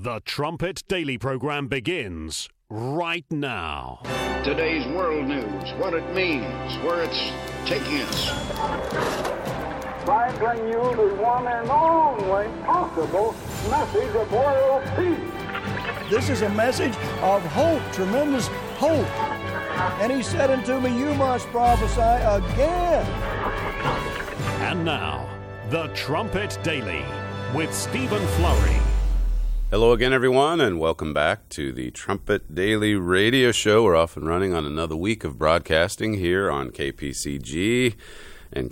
The Trumpet Daily program begins right now. Today's world news, what it means, where it's taking us. I bring you the one and only possible message of world peace. This is a message of hope, tremendous hope. And he said unto me, you must prophesy again. And now, The Trumpet Daily with Stephen Flurry. Hello again, everyone, and welcome back to the Trumpet Daily Radio Show. We're off and running on another week of broadcasting here on KPCG and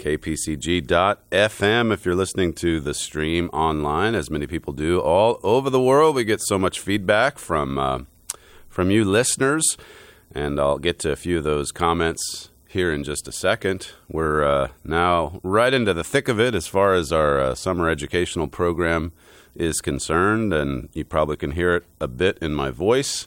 kpcg.fm. If you're listening to the stream online, as many people do all over the world, we get so much feedback from you listeners, and I'll get to a few of those comments here in just a second. We're now right into the thick of it as far as our summer educational program is concerned, and you probably can hear it a bit in my voice.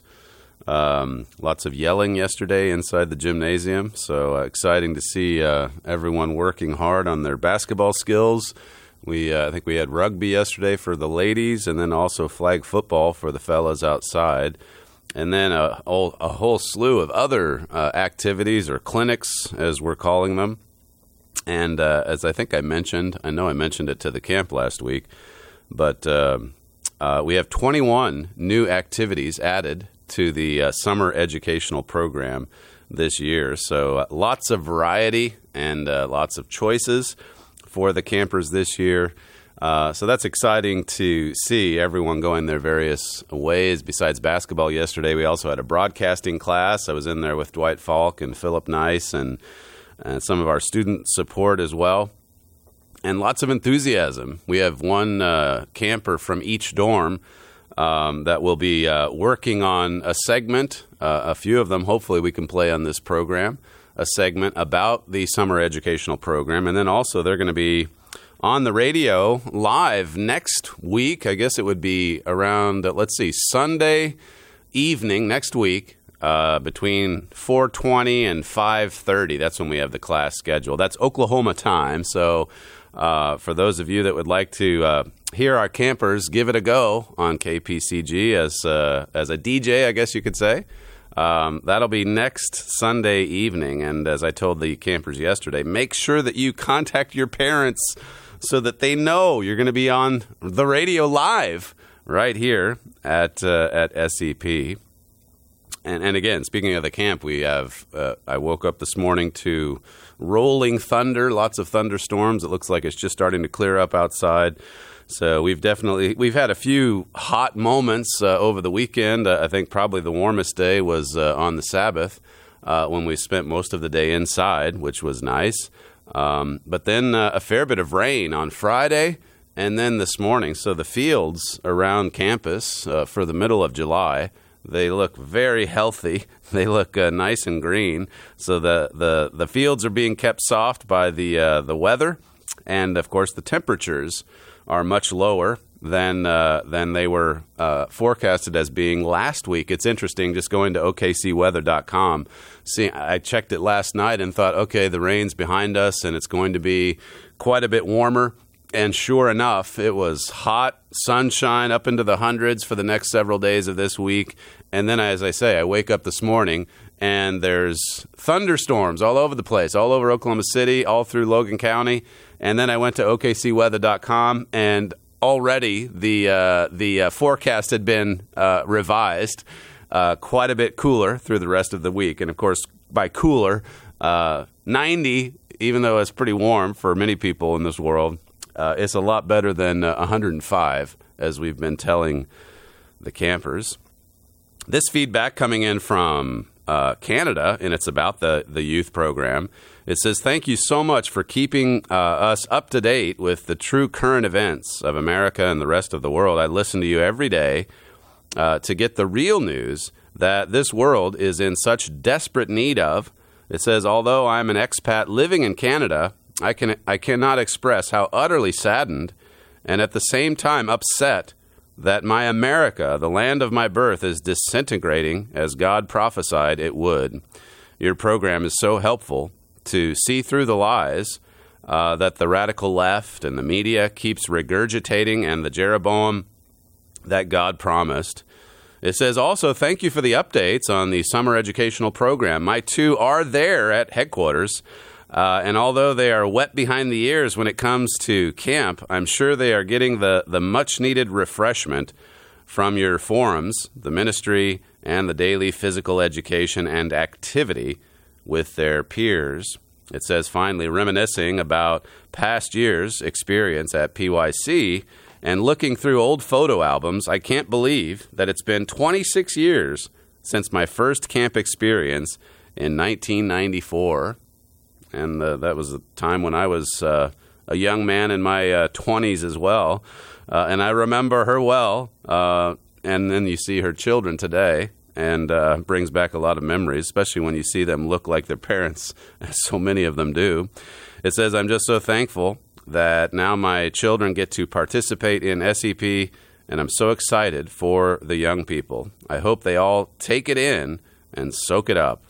Lots of yelling yesterday inside the gymnasium, so exciting to see everyone working hard on their basketball skills. I think we had rugby yesterday for the ladies, and then also flag football for the fellas outside. And then a whole slew of other activities or clinics, as we're calling them. And as I think I mentioned, I know I mentioned it to the camp last week, but we have 21 new activities added to the summer educational program this year. So lots of variety and lots of choices for the campers this year. So that's exciting to see everyone going their various ways. Besides basketball yesterday, we also had a broadcasting class. I was in there with Dwight Falk and Philip Nice and some of our student support as well. And lots of enthusiasm. We have one camper from each dorm that will be working on a segment, a few of them hopefully we can play on this program, a segment about the summer educational program. And then also they're going to be on the radio live next week. I guess it would be around, Sunday evening next week between 4:20 and 5:30. That's when we have the class scheduled. That's Oklahoma time. So for those of you that would like to hear our campers give it a go on KPCG as a DJ, I guess you could say, that'll be next Sunday evening. And as I told the campers yesterday, make sure that you contact your parents so that they know you're going to be on the radio live right here at SEP. And again, speaking of the camp, we have I woke up this morning to rolling thunder, lots of thunderstorms. It looks like it's just starting to clear up outside. So we've had a few hot moments over the weekend. I think probably the warmest day was on the Sabbath when we spent most of the day inside, which was nice. But then a fair bit of rain on Friday and then this morning. So the fields around campus for the middle of July, they look very healthy. They look nice and green. So the fields are being kept soft by the weather, and of course the temperatures are much lower than they were forecasted as being last week. It's interesting just going to OKCweather.com. See, I checked it last night and thought, okay, the rain's behind us and it's going to be quite a bit warmer. And sure enough, it was hot, sunshine up into the hundreds for the next several days of this week. And then, as I say, I wake up this morning and there's thunderstorms all over the place, all over Oklahoma City, all through Logan County. And then I went to OKCweather.com, and already the forecast had been revised quite a bit cooler through the rest of the week. And, of course, by cooler, 90, even though it's pretty warm for many people in this world, it's a lot better than 105, as we've been telling the campers. This feedback coming in from Canada, and it's about the youth program. It says, thank you so much for keeping us up to date with the true current events of America and the rest of the world. I listen to you every day to get the real news that this world is in such desperate need of. It says, although I'm an expat living in Canada, I cannot express how utterly saddened and at the same time upset that my America, the land of my birth, is disintegrating as God prophesied it would. Your program is so helpful to see through the lies that the radical left and the media keeps regurgitating, and the Jeroboam that God promised. It says also, thank you for the updates on the summer educational program. My two are there at headquarters, and although they are wet behind the ears when it comes to camp, I'm sure they are getting the much-needed refreshment from your forums, the ministry, and the daily physical education and activity with their peers. It says, finally, reminiscing about past years' experience at PYC and looking through old photo albums, I can't believe that it's been 26 years since my first camp experience in 1994. And that was a time when I was a young man in my 20s as well. And I remember her well. And then you see her children today, and brings back a lot of memories, especially when you see them look like their parents, as so many of them do. It says, I'm just so thankful that now my children get to participate in SEP, and I'm so excited for the young people. I hope they all take it in and soak it up.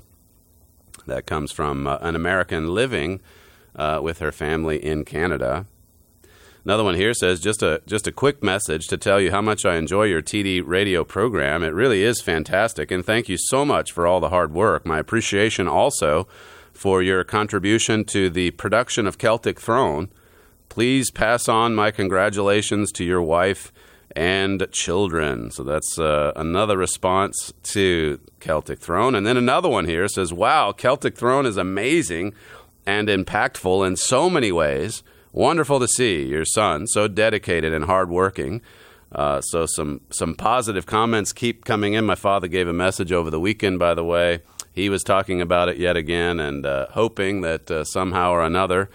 That comes from an American living with her family in Canada. Another one here says, just a quick message to tell you how much I enjoy your TD radio program. It really is fantastic, and thank you so much for all the hard work. My appreciation also for your contribution to the production of Celtic Throne. Please pass on my congratulations to your wife and children. So that's another response to Celtic Throne. And then another one here says, wow, Celtic Throne is amazing and impactful in so many ways. Wonderful to see your son so dedicated and hardworking. So some positive comments keep coming in. My father gave a message over the weekend, by the way. He was talking about it yet again and hoping that somehow or another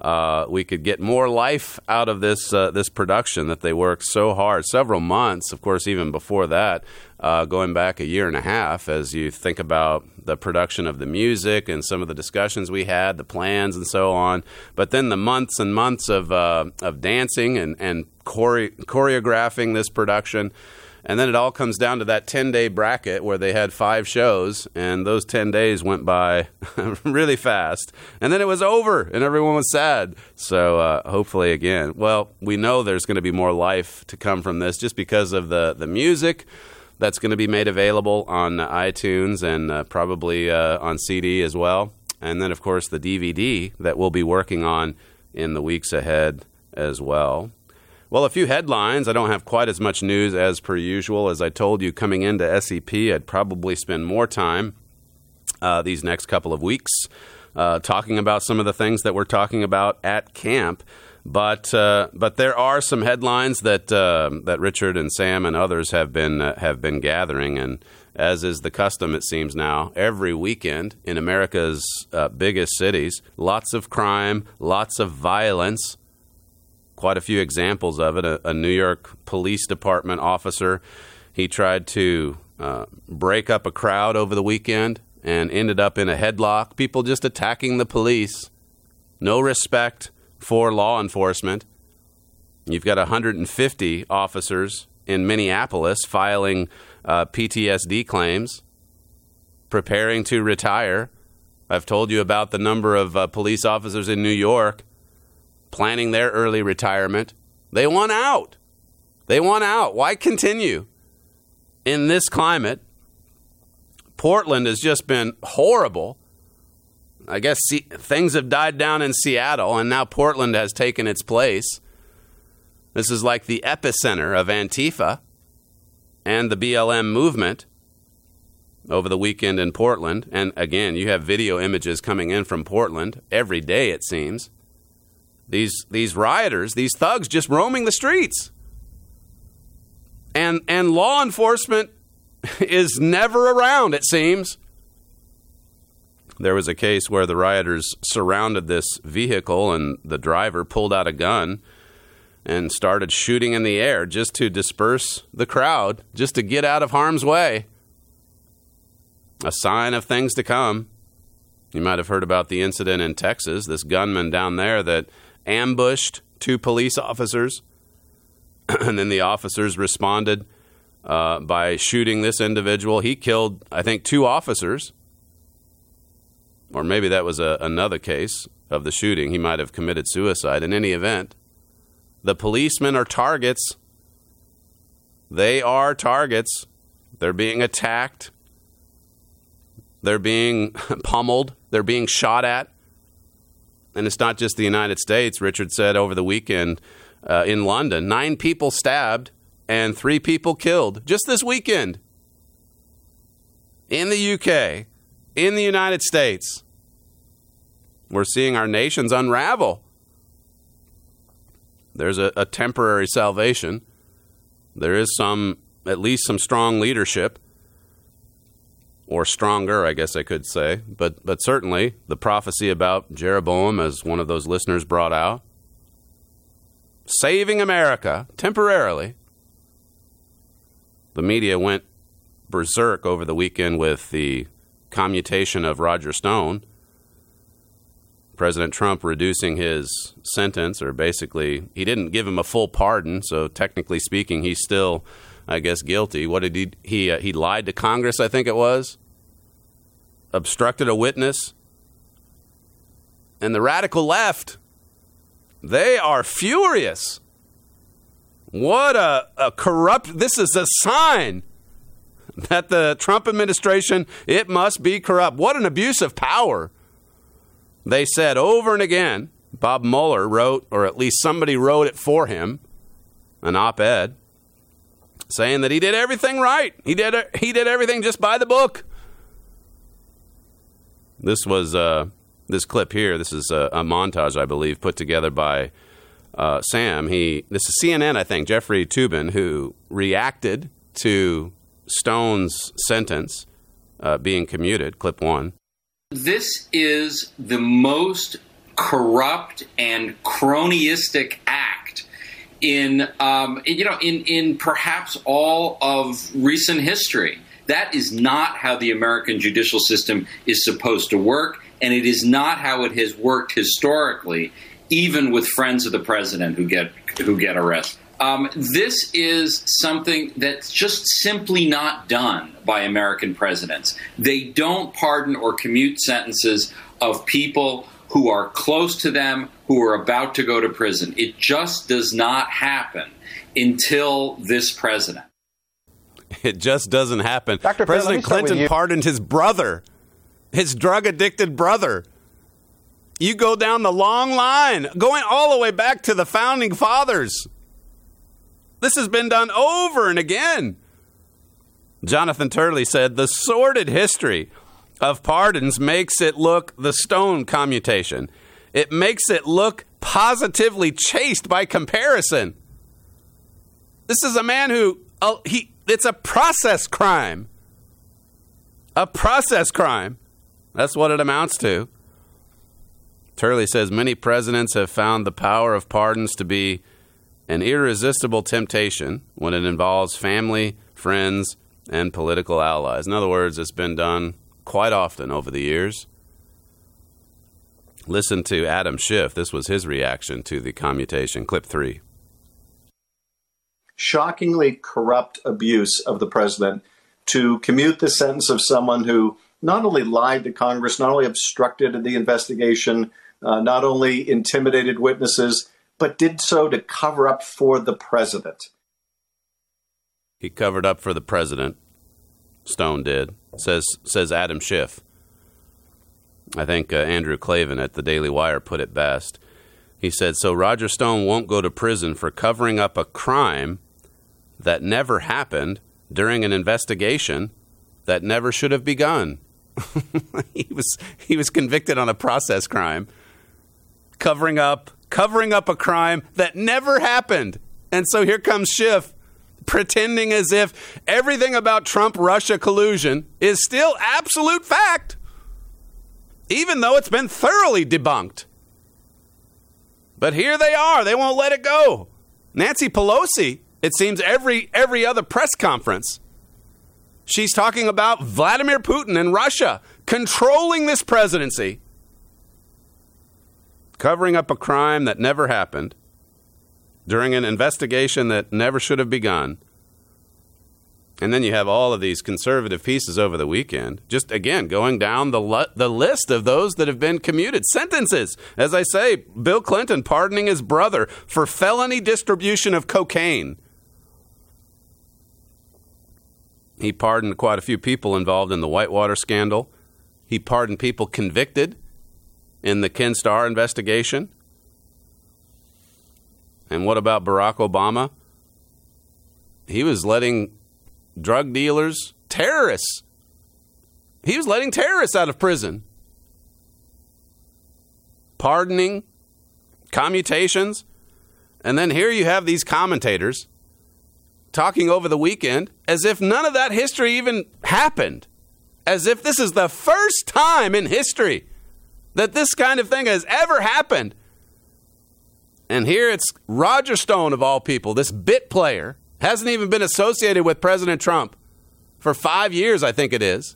we could get more life out of this production that they worked so hard, several months, of course, even before that, going back a year and a half, as you think about the production of the music and some of the discussions we had, the plans and so on. But then the months and months of dancing and choreographing this production. And then it all comes down to that 10-day bracket where they had 5 shows, and those 10 days went by really fast. And then it was over, and everyone was sad. So hopefully, again, well, we know there's going to be more life to come from this just because of the music that's going to be made available on iTunes and probably on CD as well. And then, of course, the DVD that we'll be working on in the weeks ahead as well. Well, a few headlines. I don't have quite as much news as per usual. As I told you, coming into SEP, I'd probably spend more time these next couple of weeks talking about some of the things that we're talking about at camp. But there are some headlines that Richard and Sam and others have been gathering, and as is the custom, it seems now, every weekend in America's biggest cities, lots of crime, lots of violence. Quite a few examples of it. A New York Police Department officer, he tried to break up a crowd over the weekend and ended up in a headlock. People just attacking the police. No respect for law enforcement. You've got 150 officers in Minneapolis filing PTSD claims, preparing to retire. I've told you about the number of police officers in New York planning their early retirement. They want out. They want out. Why continue in this climate? Portland has just been horrible. I guess things have died down in Seattle, and now Portland has taken its place. This is like the epicenter of Antifa and the BLM movement over the weekend in Portland. And again, you have video images coming in from Portland every day, it seems. These rioters, these thugs just roaming the streets. And law enforcement is never around, it seems. There was a case where the rioters surrounded this vehicle and the driver pulled out a gun and started shooting in the air just to disperse the crowd, just to get out of harm's way. A sign of things to come. You might have heard about the incident in Texas, this gunman down there that ambushed 2 police officers, and then the officers responded by shooting this individual. He killed, I think, 2 officers, or maybe that was another case of the shooting. He might have committed suicide. In any event, the policemen are targets. They are targets. They're being attacked. They're being pummeled. They're being shot at. And it's not just the United States. Richard said over the weekend in London, 9 people stabbed and 3 people killed just this weekend. In the UK, in the United States, we're seeing our nations unravel. There's a temporary salvation. There is at least some strong leadership, or stronger, I guess I could say. But certainly the prophecy about Jeroboam, as one of those listeners brought out, saving America temporarily. The media went berserk over the weekend with the commutation of Roger Stone. President Trump reducing his sentence, or basically, he didn't give him a full pardon, so technically speaking, he's still, I guess, guilty. What did he lied to Congress, I think it was, obstructed a witness, and the radical left, they are furious. What a corrupt, this is a sign that the Trump administration, it must be corrupt. What an abuse of power. They said over and again, Bob Mueller wrote, or at least somebody wrote it for him, an op-ed, saying that he did everything right. He did everything just by the book. This was this clip here. This is a montage, I believe, put together by Sam. This is CNN, I think, Jeffrey Toobin, who reacted to Stone's sentence being commuted. Clip 1. This is the most corrupt and cronyistic act in perhaps all of recent history. That is not how the American judicial system is supposed to work, and it is not how it has worked historically, even with friends of the president who get arrested. This is something that's just simply not done by American presidents. They don't pardon or commute sentences of people who are close to them, who are about to go to prison. It just does not happen until this president. It just doesn't happen. President Clinton pardoned his brother, his drug-addicted brother. You go down the long line, going all the way back to the founding fathers. This has been done over and again. Jonathan Turley said, the sordid history of pardons makes it look the Stone commutation. It makes it look positively chaste by comparison. This is a man who, it's a process crime. A process crime. That's what it amounts to. Turley says many presidents have found the power of pardons to be an irresistible temptation when it involves family, friends, and political allies. In other words, it's been done quite often over the years. Listen to Adam Schiff. This was his reaction to the commutation. Clip 3. Shockingly corrupt abuse of the president to commute the sentence of someone who not only lied to Congress, not only obstructed the investigation, not only intimidated witnesses, but did so to cover up for the president. He covered up for the president. Stone did, says Adam Schiff. I think Andrew Klavan at the Daily Wire put it best. He said, so Roger Stone won't go to prison for covering up a crime that never happened during an investigation that never should have begun. He was convicted on a process crime, covering up a crime that never happened. And so here comes Schiff pretending as if everything about Trump-Russia collusion is still absolute fact, even though it's been thoroughly debunked. But here they are. They won't let it go. Nancy Pelosi, it seems every other press conference, she's talking about Vladimir Putin and Russia controlling this presidency, covering up a crime that never happened during an investigation that never should have begun. And then you have all of these conservative pieces over the weekend, just, again, going down the list of those that have been commuted sentences. As I say, Bill Clinton pardoning his brother for felony distribution of cocaine. He pardoned quite a few people involved in the Whitewater scandal. He pardoned people convicted in the Ken Starr investigation. And what about Barack Obama? He was letting drug dealers, terrorists. He was letting terrorists out of prison. Pardoning, commutations. And then here you have these commentators talking over the weekend as if none of that history even happened. As if this is the first time in history that this kind of thing has ever happened. And here it's Roger Stone, of all people, this bit player, hasn't even been associated with President Trump for 5 years, I think it is.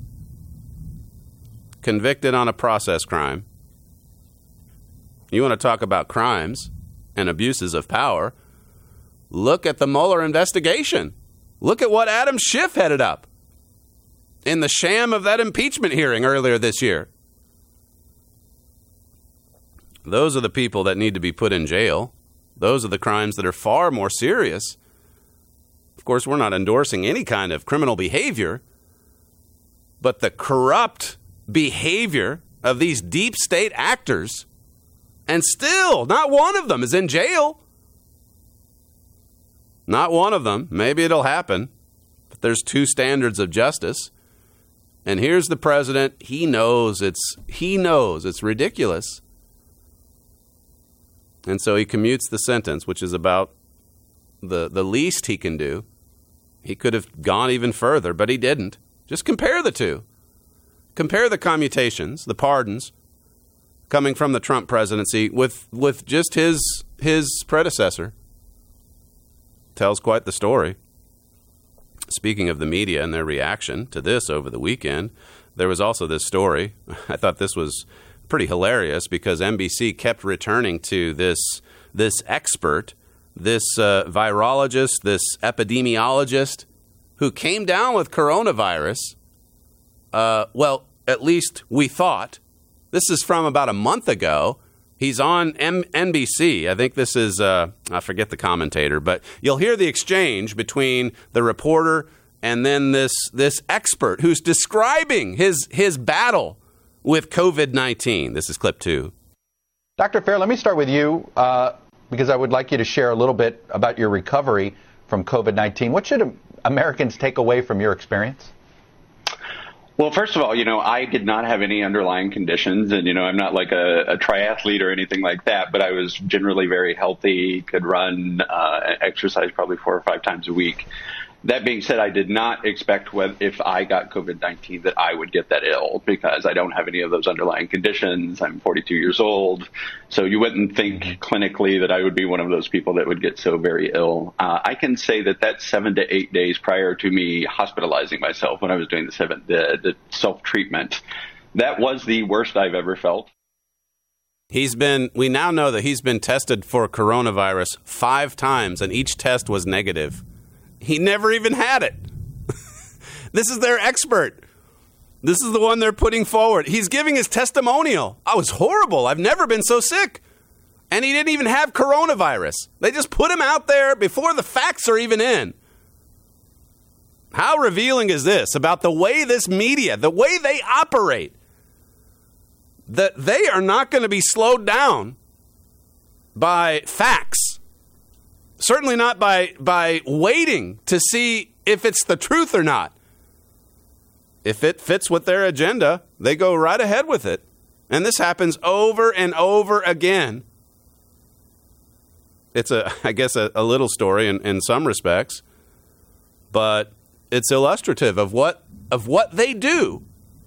Convicted on a process crime. You want to talk about crimes and abuses of power? Look at the Mueller investigation. Look at what Adam Schiff headed up in the sham of that impeachment hearing earlier this year. Those are the people that need to be put in jail. Those are the crimes that are far more serious. Of course, we're not endorsing any kind of criminal behavior, but the corrupt behavior of these deep state actors, and still not one of them is in jail. Not one of them. Maybe it'll happen, but there's two standards of justice. And here's the president. He knows it's ridiculous. And so he commutes the sentence, which is about the least he can do. He could have gone even further, but he didn't. Just compare the two. Compare the commutations, the pardons, coming from the Trump presidency with just his predecessor. Tells quite the story. Speaking of the media and their reaction to this over the weekend, there was also this story. I thought this was pretty hilarious because NBC kept returning to this expert, this virologist, this epidemiologist who came down with coronavirus. Well, at least we thought. This is from about a month ago. He's on NBC. I think this is, I forget the commentator, but you'll hear the exchange between the reporter and then this expert who's describing his battle with COVID-19. This is clip 2. Dr. Fair, let me start with you because I would like you to share a little bit about your recovery from COVID-19. What should Americans take away from your experience? Well, first of all, I did not have any underlying conditions, and, I'm not like a triathlete or anything like that, but I was generally very healthy, could run, exercise probably 4 or 5 times a week. That being said, I did not expect if I got COVID-19 that I would get that ill because I don't have any of those underlying conditions. I'm 42 years old. So you wouldn't think clinically that I would be one of those people that would get so very ill. I can say that 7 to 8 days prior to me hospitalizing myself when I was doing the self-treatment, that was the worst I've ever felt. We now know that he's been tested for coronavirus 5 times, and each test was negative. He never even had it. This is their expert. This is the one they're putting forward. He's giving his testimonial. I was horrible. I've never been so sick. And he didn't even have coronavirus. They just put him out there before the facts are even in. How revealing is this about the way this media, the way they operate, that they are not going to be slowed down by facts. Certainly not by waiting to see if it's the truth or not. If it fits with their agenda, they go right ahead with it. And this happens over and over again. It's I guess a little story in some respects, but it's illustrative of what they do.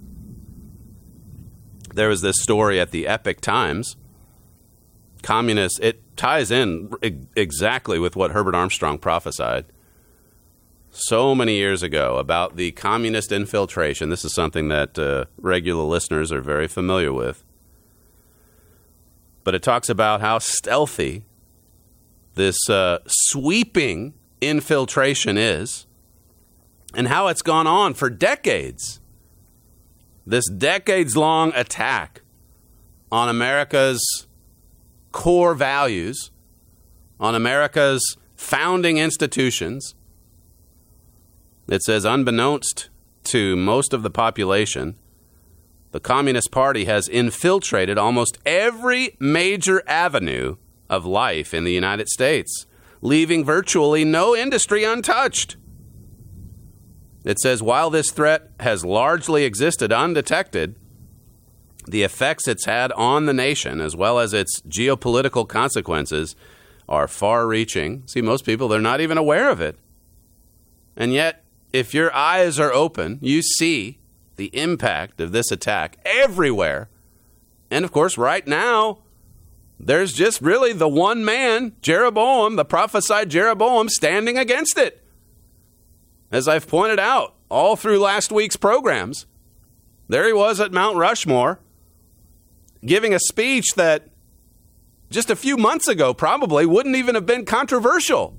There was this story at the Epoch Times. Communists, it ties in exactly with what Herbert Armstrong prophesied so many years ago about the communist infiltration. This is something that regular listeners are very familiar with. But it talks about how stealthy this sweeping infiltration is and how it's gone on for decades. This decades-long attack on America's core values, on America's founding institutions, It says, unbeknownst to most of the population, the Communist Party has infiltrated almost every major avenue of life in the United States, leaving virtually no industry untouched. It says, while this threat has largely existed undetected, the effects it's had on the nation, as well as its geopolitical consequences, are far-reaching. See, most people, they're not even aware of it. And yet, if your eyes are open, you see the impact of this attack everywhere. And, of course, right now, there's just really the one man, Jeroboam, the prophesied Jeroboam, standing against it. As I've pointed out all through last week's programs, there he was at Mount Rushmore, giving a speech that just a few months ago probably wouldn't even have been controversial.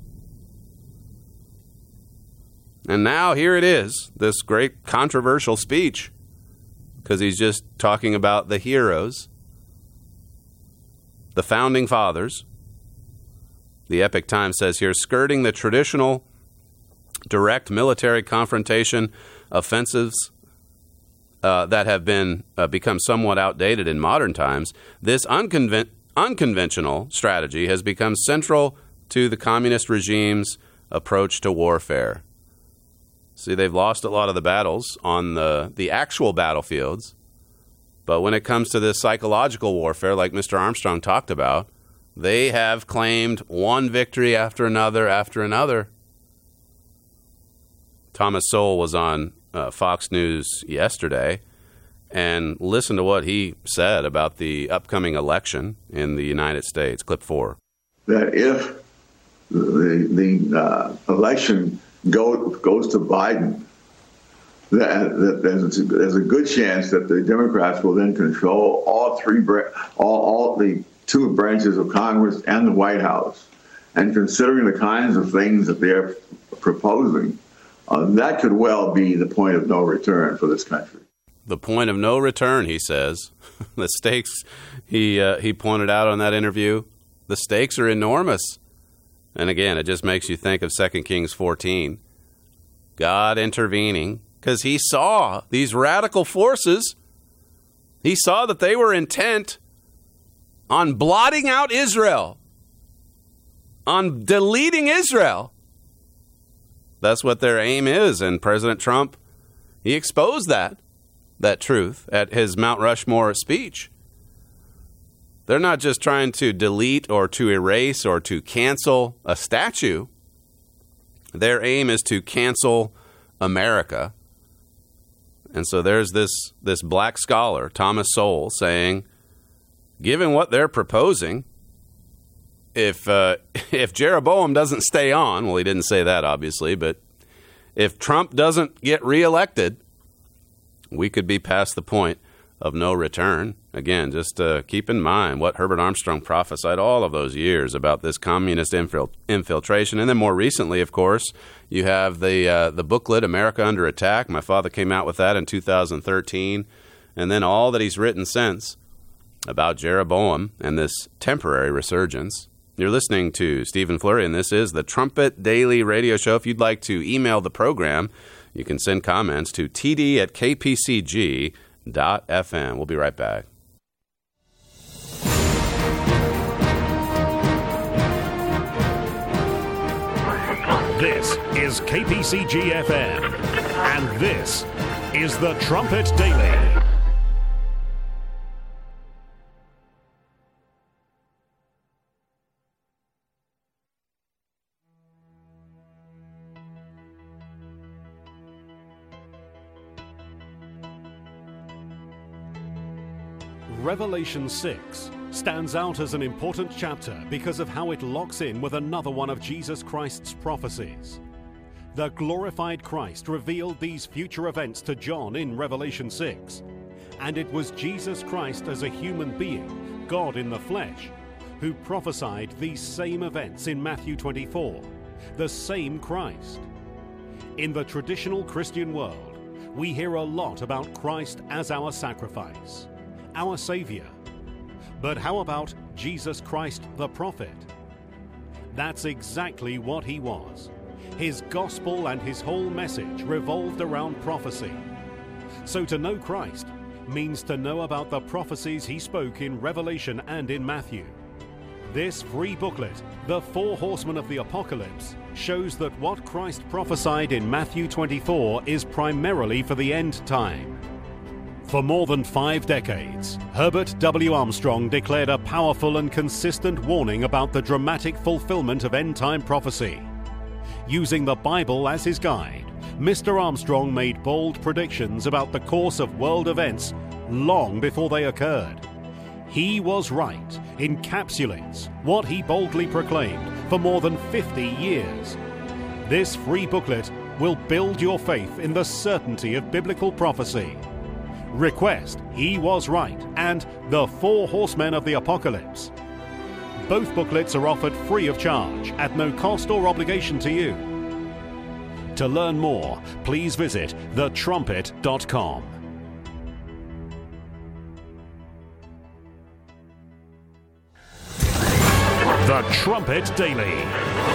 And now here it is, this great controversial speech, because he's just talking about the heroes, the founding fathers. The Epoch Times says here, skirting the traditional direct military confrontation offensives that have become somewhat outdated in modern times, this unconventional strategy has become central to the communist regime's approach to warfare. See, they've lost a lot of the battles on the actual battlefields, but when it comes to this psychological warfare, like Mr. Armstrong talked about, they have claimed one victory after another. Thomas Sowell was on Fox News yesterday, and listen to what he said about the upcoming election in the United States. Clip 4. That if the election goes to Biden, that there's a good chance that the Democrats will then control all the two branches of Congress and the White House. And considering the kinds of things that they're proposing, that could well be the point of no return for this country. The point of no return, he says. The stakes, he pointed out on that interview, the stakes are enormous. And again, it just makes you think of 2 Kings 14. God intervening, because he saw these radical forces. He saw that they were intent on blotting out Israel, on deleting Israel. That's what their aim is, and President Trump, he exposed that truth at his Mount Rushmore speech. They're not just trying to delete or to erase or to cancel a statue. Their aim is to cancel America. And so there's this black scholar, Thomas Sowell, saying, given what they're proposing, if Jeroboam doesn't stay on, well, he didn't say that, obviously, but if Trump doesn't get reelected, we could be past the point of no return. Again, just keep in mind what Herbert Armstrong prophesied all of those years about this communist infiltration. And then more recently, of course, you have the booklet, America Under Attack. My father came out with that in 2013. And then all that he's written since about Jeroboam and this temporary resurgence. You're listening to Stephen Flurry, and this is the Trumpet Daily Radio Show. If you'd like to email the program, you can send comments to td@kpcg.fm. We'll be right back. This is KPCG-FM, and this is the Trumpet Daily. Revelation 6 stands out as an important chapter because of how it locks in with another one of Jesus Christ's prophecies. The glorified Christ revealed these future events to John in Revelation 6, and it was Jesus Christ as a human being, God in the flesh, who prophesied these same events in Matthew 24, the same Christ. In the traditional Christian world, we hear a lot about Christ as our sacrifice, our Savior. But how about Jesus Christ the prophet? That's exactly what he was. His gospel and his whole message revolved around prophecy. So to know Christ means to know about the prophecies he spoke in Revelation and in Matthew. This free booklet, The Four Horsemen of the Apocalypse, shows that what Christ prophesied in Matthew 24 is primarily for the end time. For more than 5 decades, Herbert W. Armstrong declared a powerful and consistent warning about the dramatic fulfillment of end-time prophecy. Using the Bible as his guide, Mr. Armstrong made bold predictions about the course of world events long before they occurred. He was right encapsulates what he boldly proclaimed for more than 50 years. This free booklet will build your faith in the certainty of biblical prophecy. Request He Was Right and The Four Horsemen of the Apocalypse. Both booklets are offered free of charge at no cost or obligation to you. To learn more, please visit thetrumpet.com. The Trumpet Daily.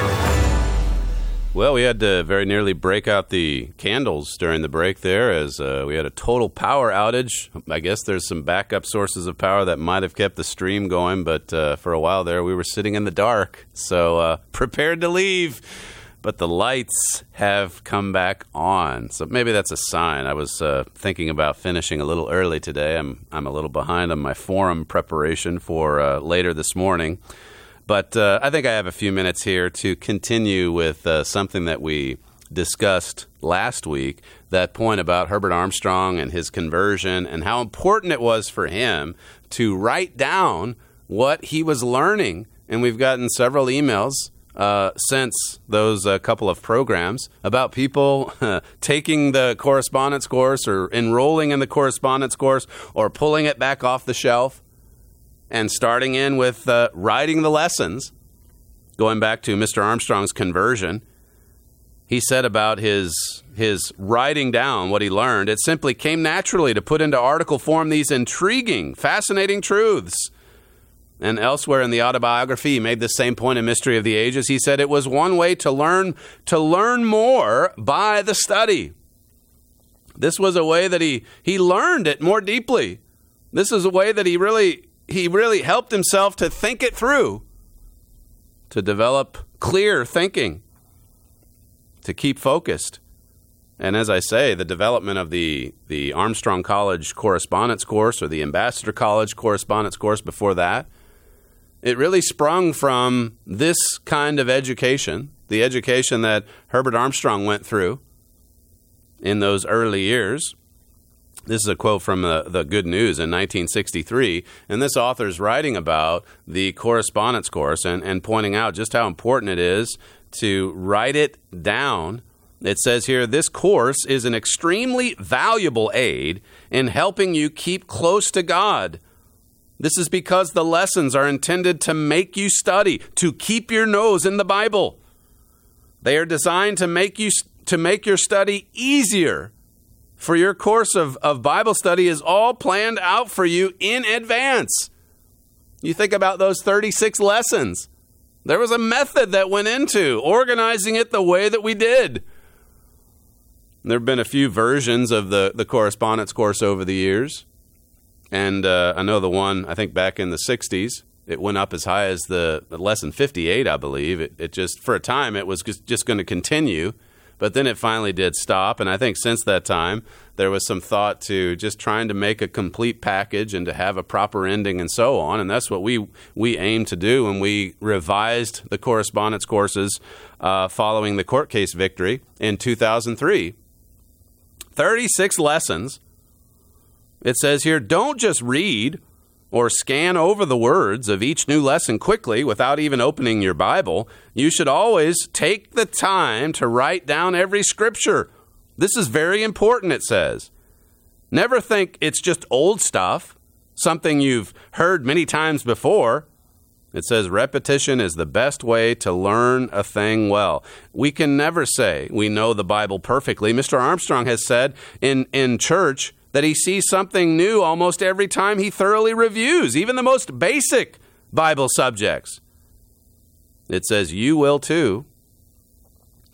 Well, we had to very nearly break out the candles during the break there as we had a total power outage. I guess there's some backup sources of power that might have kept the stream going, but for a while there we were sitting in the dark. So prepared to leave, but the lights have come back on. So maybe that's a sign. I was thinking about finishing a little early today. I'm a little behind on my forum preparation for later this morning. But I think I have a few minutes here to continue with something that we discussed last week, that point about Herbert Armstrong and his conversion and how important it was for him to write down what he was learning. And we've gotten several emails since those couple of programs about people taking the correspondence course or enrolling in the correspondence course or pulling it back off the shelf and starting in with writing the lessons. Going back to Mr. Armstrong's conversion, he said about his writing down what he learned, it simply came naturally to put into article form these intriguing, fascinating truths. And elsewhere in the autobiography, he made the same point in Mystery of the Ages. He said it was one way to learn more by the study. This was a way that he learned it more deeply. This is a way that he really helped himself to think it through, to develop clear thinking, to keep focused. And as I say, the development of the Armstrong College correspondence course or the Ambassador College correspondence course before that, it really sprung from this kind of education, the education that Herbert Armstrong went through in those early years. This is a quote from the Good News in 1963, and this author is writing about the correspondence course and pointing out just how important it is to write it down. It says here, this course is an extremely valuable aid in helping you keep close to God. This is because the lessons are intended to make you study, to keep your nose in the Bible. They are designed to make your study easier. For your course of Bible study is all planned out for you in advance. You think about those 36 lessons. There was a method that went into organizing it the way that we did. There have been a few versions of the correspondence course over the years. And I know the one, I think back in the 60s, it went up as high as the lesson 58, I believe. It just, for a time, it was just going to continue. But then it finally did stop, and I think since that time, there was some thought to just trying to make a complete package and to have a proper ending and so on, and that's what we aim to do when we revised the correspondence courses following the court case victory in 2003. 36 lessons. It says here, don't just read or scan over the words of each new lesson quickly without even opening your Bible. You should always take the time to write down every scripture. This is very important, it says. Never think it's just old stuff, something you've heard many times before. It says repetition is the best way to learn a thing well. We can never say we know the Bible perfectly. Mr. Armstrong has said in church that he sees something new almost every time he thoroughly reviews, even the most basic Bible subjects. It says you will too.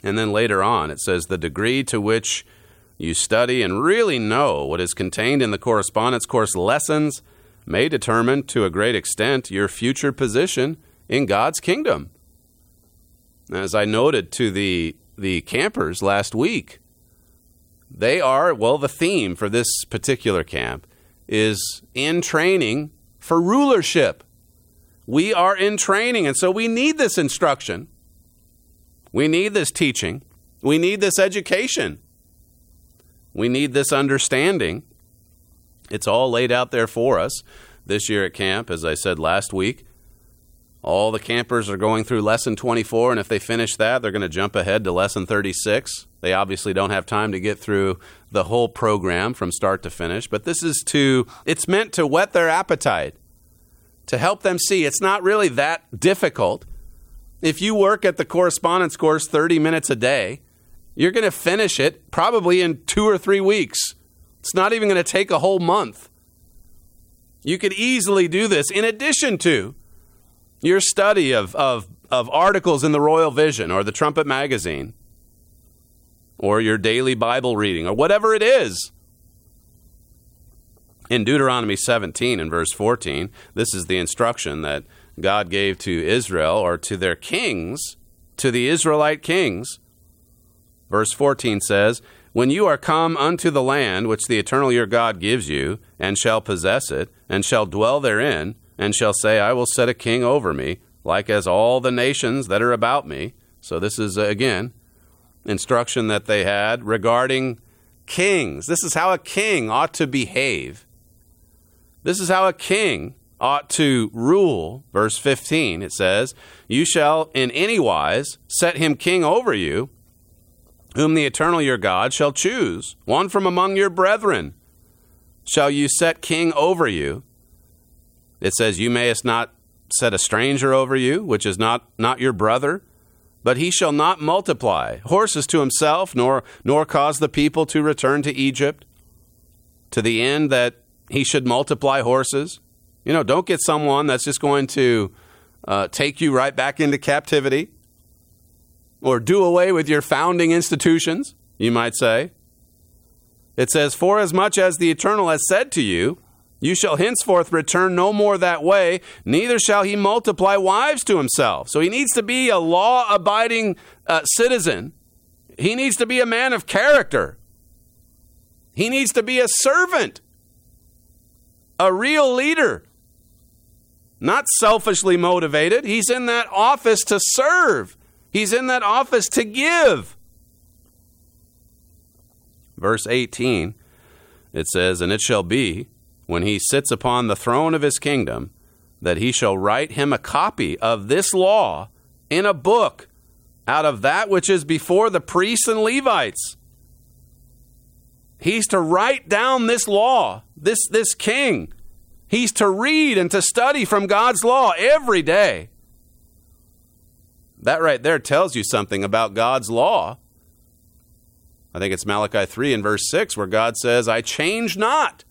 And then later on, it says, the degree to which you study and really know what is contained in the correspondence course lessons may determine to a great extent your future position in God's kingdom. As I noted to the campers last week, they are, the theme for this particular camp is in training for rulership. We are in training, and so we need this instruction. We need this teaching. We need this education. We need this understanding. It's all laid out there for us this year at camp. As I said last week, all the campers are going through Lesson 24, and if they finish that, they're going to jump ahead to Lesson 36. They obviously don't have time to get through the whole program from start to finish, but it's meant to whet their appetite, to help them see it's not really that difficult. If you work at the correspondence course 30 minutes a day, you're going to finish it probably in 2 or 3 weeks. It's not even going to take a whole month. You could easily do this in addition to your study of articles in the Royal Vision or the Trumpet Magazine or your daily Bible reading or whatever it is. In Deuteronomy 17 and verse 14, this is the instruction that God gave to Israel or to their kings, to the Israelite kings. Verse 14 says, when you are come unto the land which the eternal your God gives you, and shall possess it, and shall dwell therein, and shall say, I will set a king over me, like as all the nations that are about me. So this is, again, instruction that they had regarding kings. This is how a king ought to behave. This is how a king ought to rule. Verse 15, it says, you shall in any wise set him king over you, whom the eternal your God shall choose. One from among your brethren shall you set king over you. It says, you mayest not set a stranger over you, which is not your brother, but he shall not multiply horses to himself, nor cause the people to return to Egypt, to the end that he should multiply horses. Don't get someone that's just going to take you right back into captivity or do away with your founding institutions, you might say. It says, for as much as the Eternal has said to you, you shall henceforth return no more that way, neither shall he multiply wives to himself. So he needs to be a law-abiding citizen. He needs to be a man of character. He needs to be a servant, a real leader, not selfishly motivated. He's in that office to serve. He's in that office to give. Verse 18, it says, and it shall be, when he sits upon the throne of his kingdom, that he shall write him a copy of this law in a book out of that which is before the priests and Levites. He's to write down this law, this king. He's to read and to study from God's law every day. That right there tells you something about God's law. I think it's Malachi 3 and verse 6 where God says, I change not.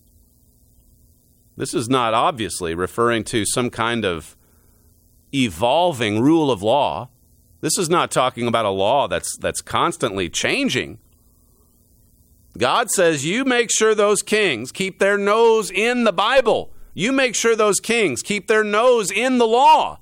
This is not obviously referring to some kind of evolving rule of law. This is not talking about a law that's constantly changing. God says, you make sure those kings keep their nose in the Bible. You make sure those kings keep their nose in the law.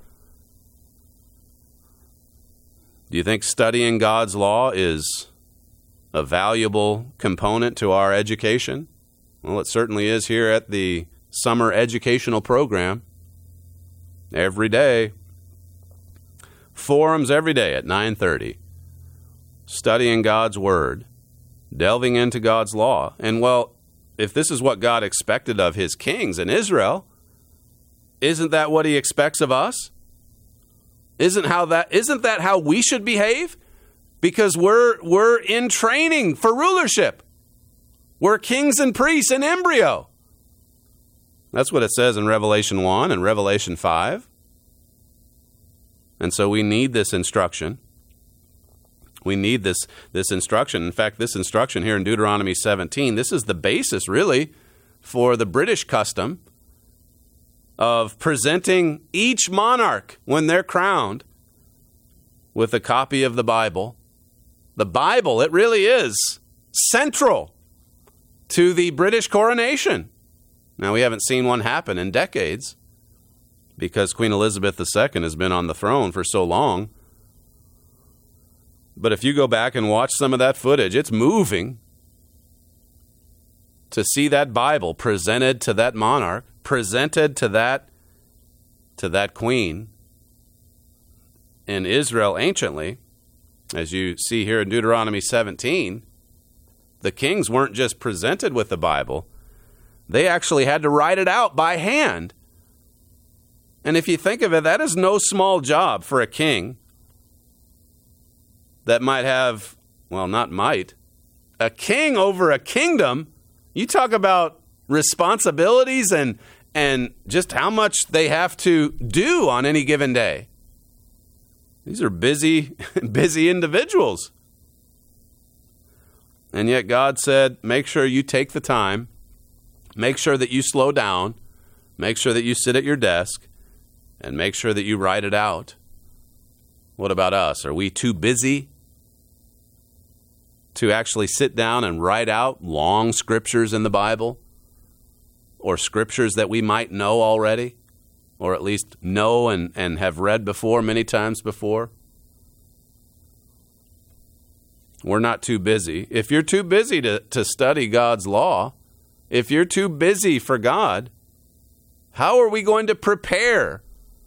Do you think studying God's law is a valuable component to our education? Well, it certainly is here at the summer educational program. Every day. Forums every day at 9:30. Studying God's Word. Delving into God's law. And if this is what God expected of his kings in Israel, isn't that what he expects of us? Isn't that how we should behave? Because we're in training for rulership. We're kings and priests in embryo. That's what it says in Revelation 1 and Revelation 5. And so we need this instruction. We need this instruction. In fact, this instruction here in Deuteronomy 17, this is the basis, really, for the British custom of presenting each monarch when they're crowned with a copy of the Bible The Bible, it really is central to the British coronation. Now, we haven't seen one happen in decades because Queen Elizabeth II has been on the throne for so long. But if you go back and watch some of that footage, it's moving to see that Bible presented to that monarch, presented to that queen. In Israel anciently, as you see here in Deuteronomy 17, the kings weren't just presented with the Bible. They actually had to write it out by hand. And if you think of it, that is no small job for a king that might have, well, not might, a king over a kingdom. You talk about responsibilities and just how much they have to do on any given day. These are busy individuals. And yet God said, make sure you take the time, make sure that you slow down, make sure that you sit at your desk, and make sure that you write it out. What about us? Are we too busy to actually sit down and write out long scriptures in the Bible? Or scriptures that we might know already? Or at least know and have read before, many times before? We're not too busy. If you're too busy to study God's law, if you're too busy for God, how are we going to prepare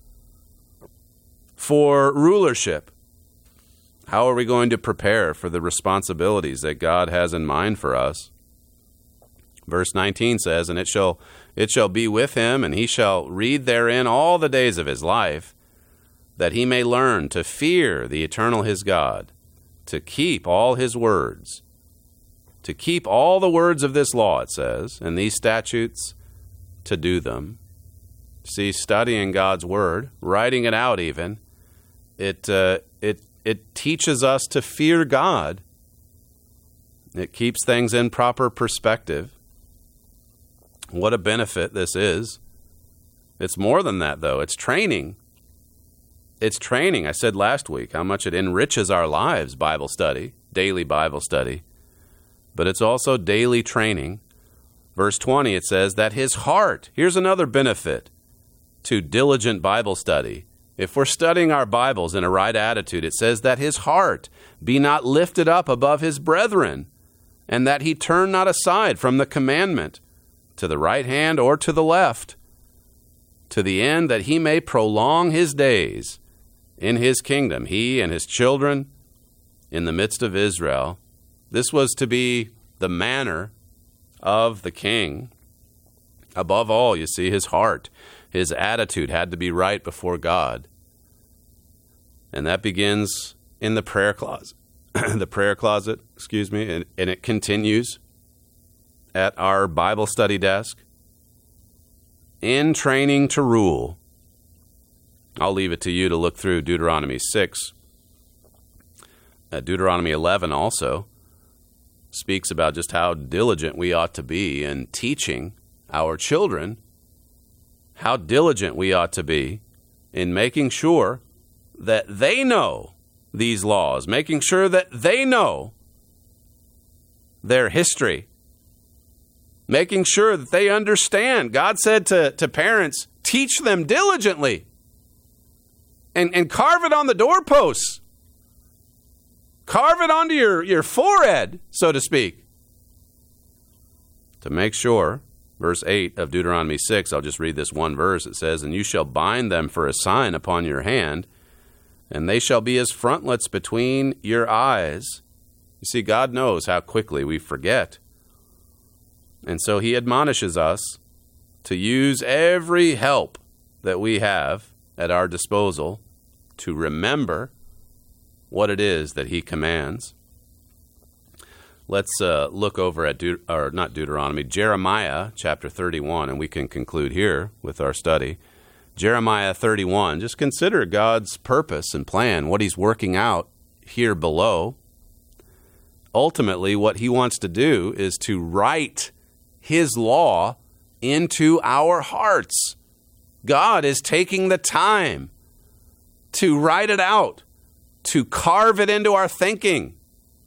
for rulership? How are we going to prepare for the responsibilities that God has in mind for us? Verse 19 says, and it shall be with him, and he shall read therein all the days of his life, that he may learn to fear the eternal his God, to keep all his words, to keep all the words of this law, it says, and these statutes, to do them. See, studying God's word, writing it out even, it teaches us to fear God. It keeps things in proper perspective. What a benefit this is. It's more than that, though. It's training. It's training. I said last week how much it enriches our lives, Bible study, daily Bible study. But it's also daily training. Verse 20, it says that his heart, here's another benefit to diligent Bible study. If we're studying our Bibles in a right attitude, it says that his heart be not lifted up above his brethren, and that he turn not aside from the commandment to the right hand or to the left, to the end that he may prolong his days in his kingdom, he and his children in the midst of Israel. This was to be the manner of the king. Above all, you see, his heart, his attitude had to be right before God. And that begins in the prayer closet. And it continues at our Bible study desk. In training to rule. I'll leave it to you to look through Deuteronomy 6. Deuteronomy 11 also speaks about just how diligent we ought to be in teaching our children, how diligent we ought to be in making sure that they know these laws, making sure that they know their history, making sure that they understand. God said to parents, teach them diligently and carve it on the doorposts. Carve it onto your forehead, so to speak. To make sure, verse 8 of Deuteronomy 6, I'll just read this one verse. It says, and you shall bind them for a sign upon your hand, and they shall be as frontlets between your eyes. You see, God knows how quickly we forget. And so he admonishes us to use every help that we have at our disposal to remember what it is that he commands. Let's look over at Jeremiah chapter 31, and we can conclude here with our study. Jeremiah 31, just consider God's purpose and plan, what he's working out here below. Ultimately, what he wants to do is to write his law into our hearts. God is taking the time to write it out, to carve it into our thinking,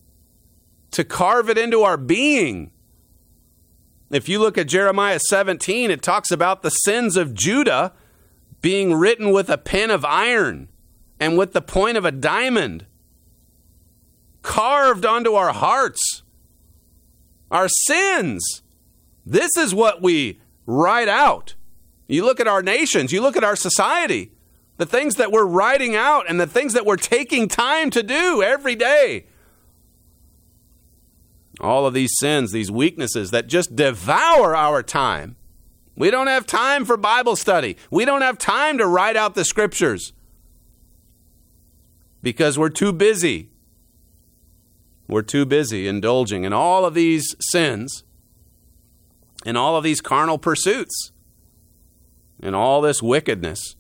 to carve it into our being. If you look at Jeremiah 17, it talks about the sins of Judah being written with a pen of iron and with the point of a diamond, carved onto our hearts. Our sins. This is what we write out. You look at our nations, you look at our society, the things that we're writing out and the things that we're taking time to do every day. All of these sins, these weaknesses that just devour our time. We don't have time for Bible study. We don't have time to write out the scriptures because we're too busy. We're too busy indulging in all of these sins and all of these carnal pursuits and all this wickedness.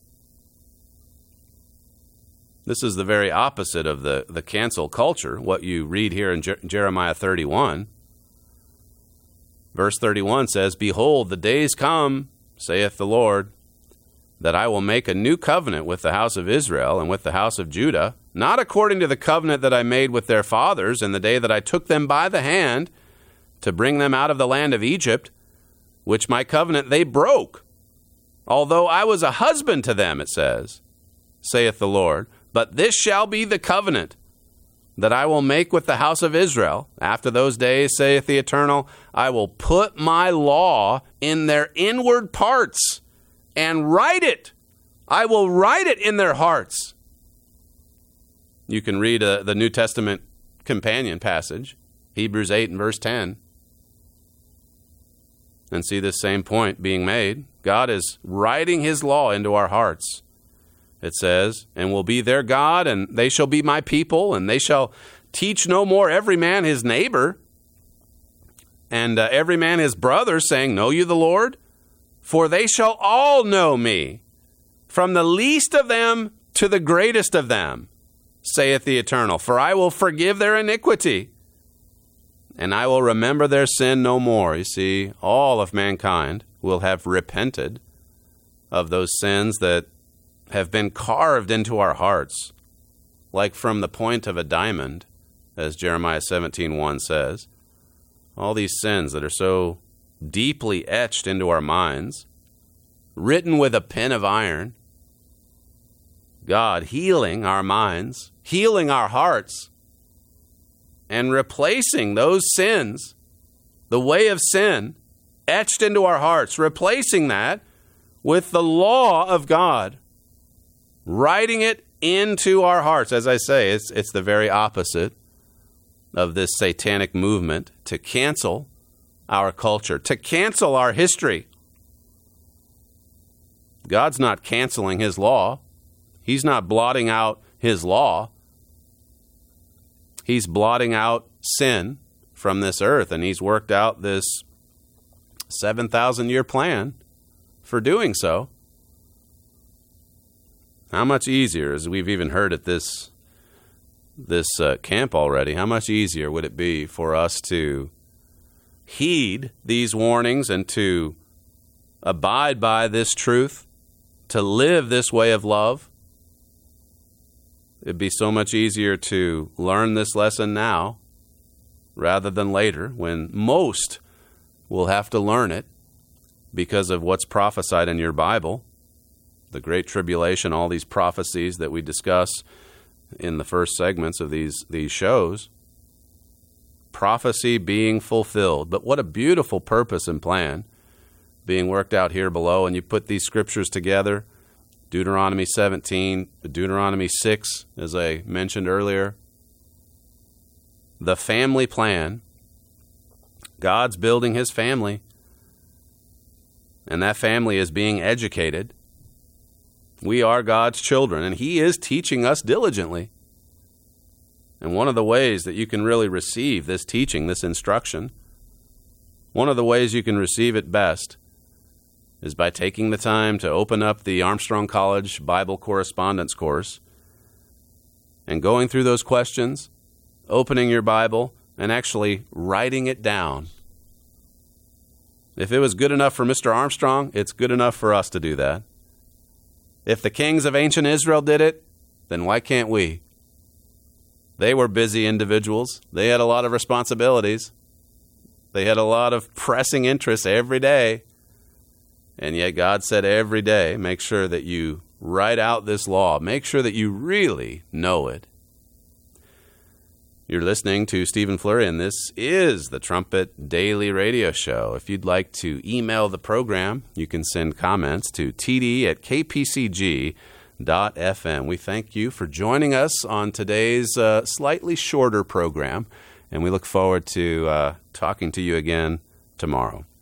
This is the very opposite of the cancel culture, what you read here in Jeremiah 31. Verse 31 says, "Behold, the days come, saith the Lord, that I will make a new covenant with the house of Israel and with the house of Judah, not according to the covenant that I made with their fathers in the day that I took them by the hand to bring them out of the land of Egypt, which my covenant they broke. Although I was a husband to them," it says, saith the Lord, "but this shall be the covenant that I will make with the house of Israel. After those days, saith the Eternal, I will put my law in their inward parts and write it. I will write it in their hearts." You can read the New Testament companion passage, Hebrews 8 and verse 10, and see this same point being made. God is writing his law into our hearts. It says, "And will be their God, and they shall be my people, and they shall teach no more every man his neighbor, and every man his brother, saying, Know you the Lord? For they shall all know me, from the least of them to the greatest of them, saith the Eternal. For I will forgive their iniquity, and I will remember their sin no more." You see, all of mankind will have repented of those sins that have been carved into our hearts, like from the point of a diamond, as Jeremiah 17:1 says. All these sins that are so deeply etched into our minds, written with a pen of iron. God healing our minds, healing our hearts, and replacing those sins, the way of sin, etched into our hearts, replacing that with the law of God, writing it into our hearts. As I say, it's the very opposite of this satanic movement to cancel our culture, to cancel our history. God's not canceling his law. He's not blotting out his law. He's blotting out sin from this earth, and he's worked out this 7,000-year plan for doing so. How much easier, as we've even heard at this camp already, how much easier would it be for us to heed these warnings and to abide by this truth, to live this way of love? It'd be so much easier to learn this lesson now rather than later, when most will have to learn it because of what's prophesied in your Bible. The Great Tribulation, all these prophecies that we discuss in the first segments of these shows. Prophecy being fulfilled. But what a beautiful purpose and plan being worked out here below. And you put these scriptures together, Deuteronomy 17, Deuteronomy 6, as I mentioned earlier. The family plan. God's building his family. And that family is being educated. We are God's children, and he is teaching us diligently. And one of the ways that you can really receive this teaching, this instruction, one of the ways you can receive it best is by taking the time to open up the Armstrong College Bible Correspondence Course and going through those questions, opening your Bible, and actually writing it down. If it was good enough for Mr. Armstrong, it's good enough for us to do that. If the kings of ancient Israel did it, then why can't we? They were busy individuals. They had a lot of responsibilities. They had a lot of pressing interests every day. And yet God said every day, make sure that you write out this law. Make sure that you really know it. You're listening to Stephen Flurry, and this is the Trumpet Daily Radio Show. If you'd like to email the program, you can send comments to td@kpcg.fm. We thank you for joining us on today's slightly shorter program, and we look forward to talking to you again tomorrow.